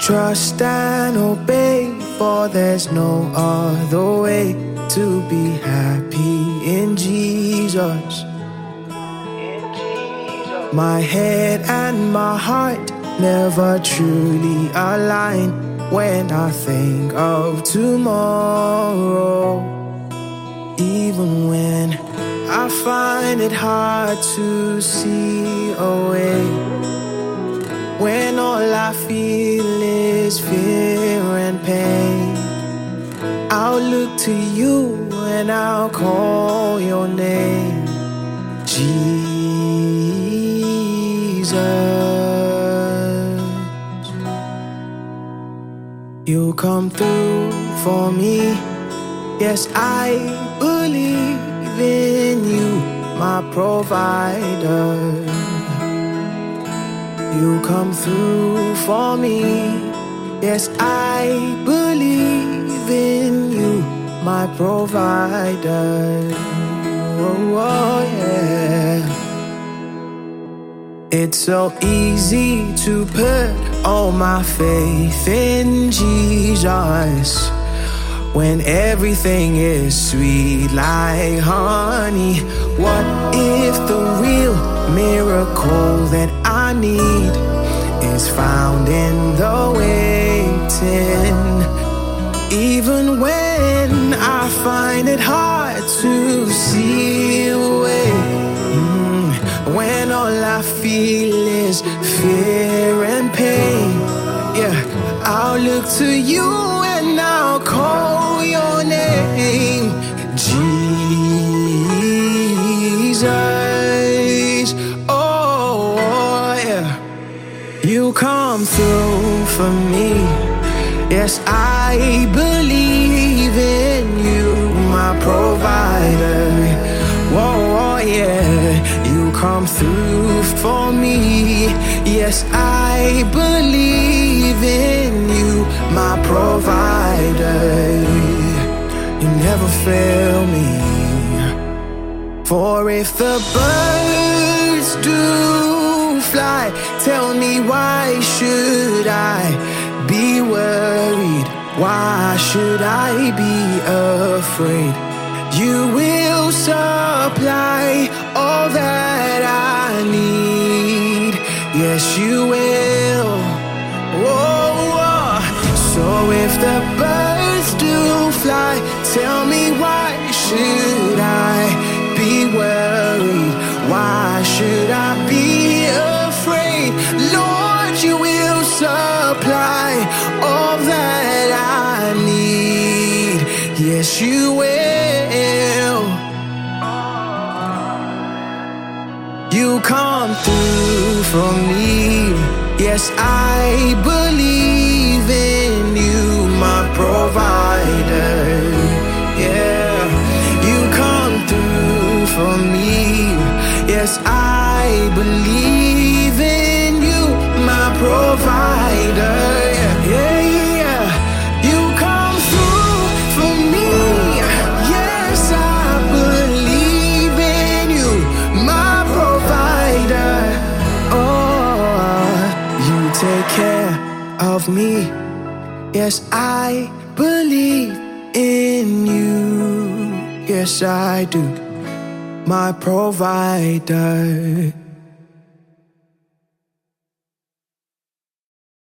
trust and obey, for there's no other way to be happy in Jesus. My head and my heart never truly align when I think of tomorrow. Even when I find it hard to see a way, when all I feel is fear and pain, I'll look to you and I'll call your name, Jesus. You'll come through for me. Yes, I believe in you, my provider. You come through for me. Yes, I believe in you, my provider. Oh, oh yeah. It's so easy to put all my faith in Jesus, when everything is sweet like honey. What if the real miracle that I need is found in the waiting? Even when I find it hard to see a way, when all I feel is fear and pain, yeah, I'll look to you and I'll call your name, Jesus. Oh, yeah. You come through for me. Yes, I believe in you, my provider. Whoa, yeah. You come through for me. Yes, I believe in you, my provider. You never fail me. For if the birds do fly, tell me, why should I be worried? Why should I be afraid? You will supply all that I need. Yes, you will. Oh, so if the birds do fly, tell me, why should I be worried? Why should I be afraid? Lord, you will supply all that I need. Yes, you will. You come through for me. Yes, I believe in you, my provider. Yeah, you come through for me. Yes, I believe in you, my provider. Yeah, yeah, you come through for me. Yes, I believe in you, my provider. Oh, you take care of me. Yes, I believe in you. Yes, I do, my provider.